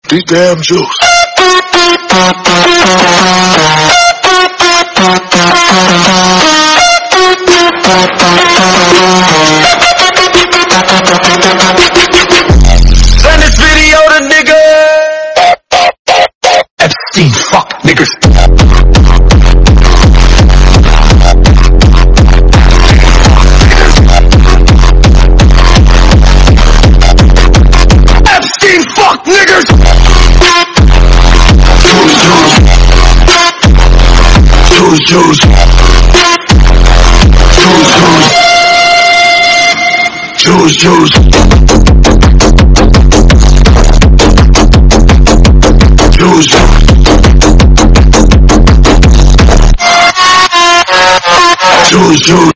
These damn Jews. Send this video to nigga Epstein, fuck niggas. Epstein, fuck niggas. Jews. Jews.